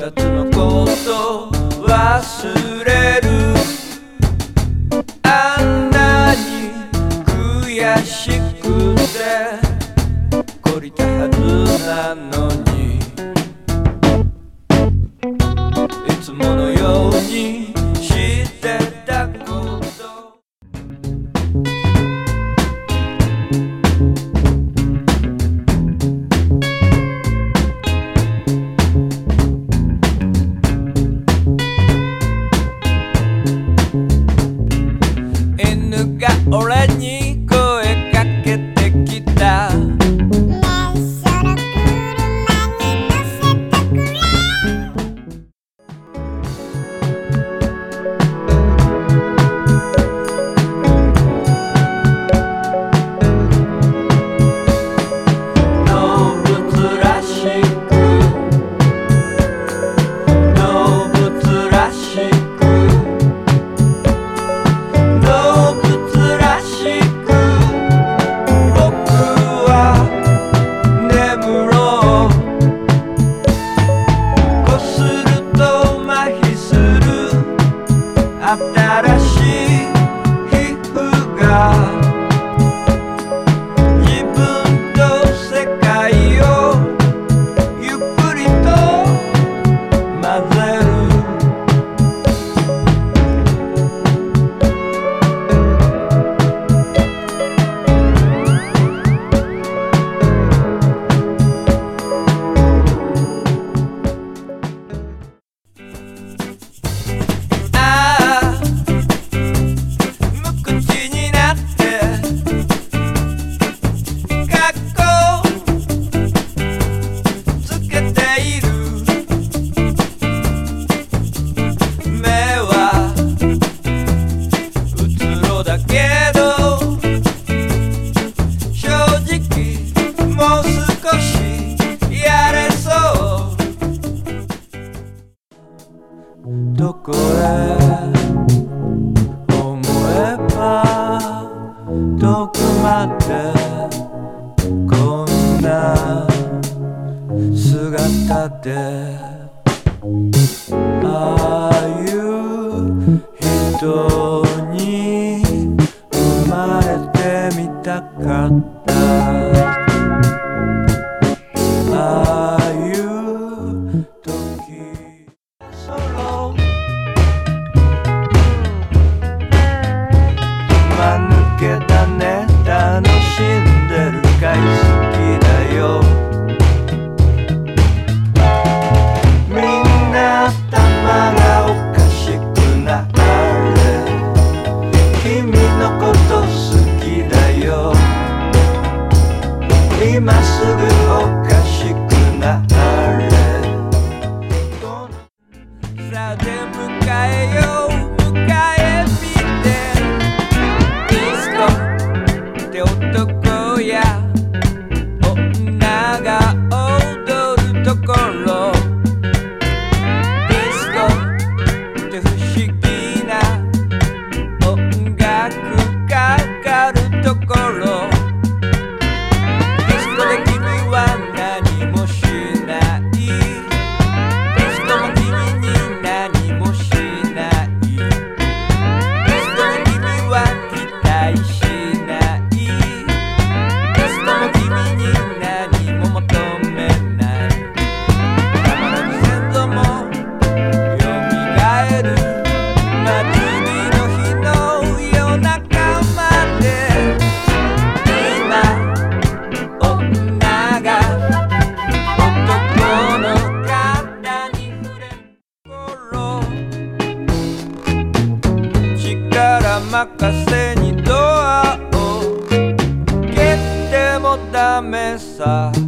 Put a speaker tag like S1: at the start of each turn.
S1: 二つのこと忘れる。あんなに悔しくて懲りたはずなのに、いつものようにしてたこと。犬が俺に声かけてきた。新しい皮膚が自分と世界をゆっくりと混ぜる。どこへ思えばどこまでこんな姿で、ああいう人に生まれてみたかった。ああいう時間抜けだね、楽しんでるかい、好きだよ。みんな頭がおかしくなれ、君のこと好きだよ。今すぐおかしくなれ。さあで迎えよう、迎えみて、ディスコって男や女が踊るところ、ディスコって不思議な音楽かかるところ、ディスコで君は何もしない、ディスコも君に何もしない、ディスコに君は期待しない、ディスコも君に何も求めない。たまらぬ先祖もよみがえる祭りの日の夜中まで、今女が男の肩に触れる頃、力任せにドアを蹴ってもダメさ。